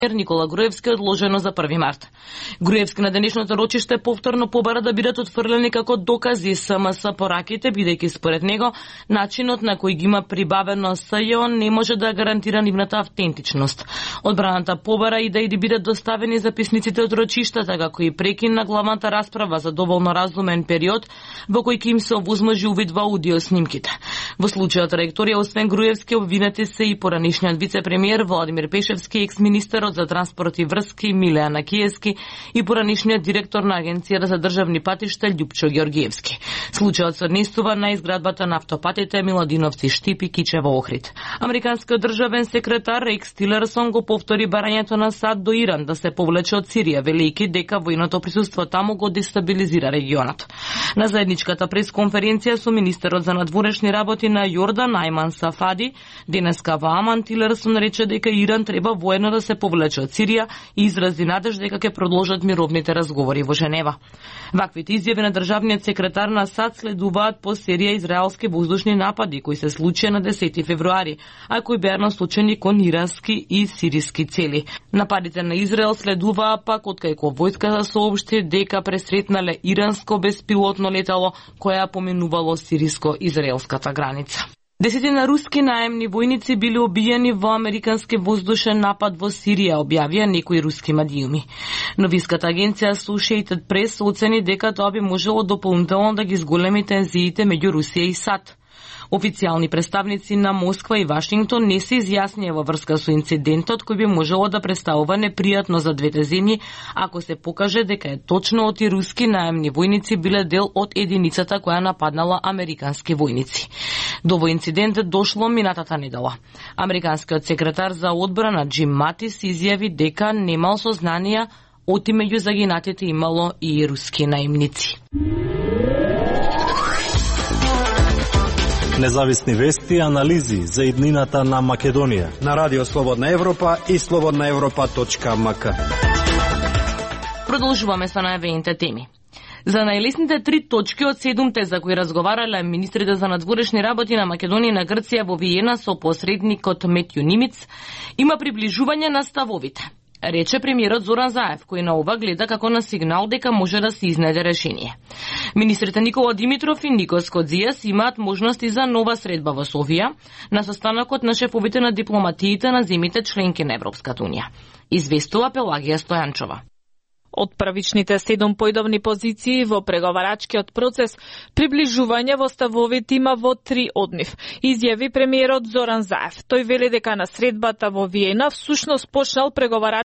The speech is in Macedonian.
Никола Груевски одложено за 1 март. Груевски на денешното рочиште повторно побара да бидат отфрлени како докази СМС пораките, бидејќи според него начинот на кој ги има прибавено СЈО не може да гарантира нивната автентичност. Одбраната побара и да бидат доставени записниците од рочиштата како и прекин на главната расправа за доволно разумен период во кој ќе им се овозможи увид во аудио снимките. Во случајот ректорија освен Груевски обвинети се и поранишниот вице-премиер Владимир Пешевски, екс-министерот за транспорт и врски Милеана Киевски и поранишниот директор на Агенцијата за државни патишта Љупчо Ѓоргиевски. Случајот се однесува на изградбата на автопатите Миладиновци Штипи Кичево Охрид. Американскиот државен секретар Рекс Тилерсон го повтори барањето на САД до Иран да се повлече од Сирија, велејќи дека војното присуство таму го дестабилизира регионот. На заедничката пресконференција со министерот за надворешни работи на Јордан Айман Сафади, денеска во Аман, Тилерсон рече дека Иран треба воено да се повлече од Сирија и изрази надеж дека ќе продолжат мировните разговори во Женева. Ваквите изјави на државниот секретар на САД следуваат по серија израелски воздушни напади кои се случија на 10 февруари, а кои беа насочени кон ирански и сириски цели. Нападите на Израел следуваа пак откако војската соопшти дека пресретнале иранско беспилотно летало кое поминувало сириско-израелската граница. Десетина руски наемни војници били убиени во американски воздушен напад во Сирија, објавија некои руски медиуми. Новинската агенција Associated Press оцени дека тоа би можело дополнително да ги зголеми тензиите меѓу Русија и САД. Официјални представници на Москва и Вашингтон не се изјаснија во врска со инцидентот кој би можело да представува непријатно за двете земји ако се покаже дека е точно оти руски наемни војници биле дел од единицата која нападнала американски војници. До овој инцидент дошло минатата недела. Американскиот секретар за одбрана Џим Матис изјави дека немал сознанија оти меѓу загинатите имало и руски наемници. Независни вести и анализи за иднината на Македонија на Радио Слободна Европа и slobodnaevropa.mk. Продолжуваме со најавените теми. За најлесните 3 точки од 7 за кои разговарале министрите за надворешни работи на Македонија и на Грција во Виена со посредникот Метју Нимиц, има приближување на ставовите, рече премиерот Зоран Заев, кој на ова гледа како на сигнал дека може да се изнеде решение. Министрите Никола Димитров и Никос Кодзијас имаат можности за нова средба во Софија на состанокот на шефовите на дипломатиите на земјите членки на Европската унија. Известува Пелагија Стојанчова. Од првичните 7 појдовни позиции во преговарачкиот процес, приближување во ставовите има во 3 од нив, изјави премиерот Зоран Заев. Тој вели дека на средбата во Виена всушност почнал преговарачки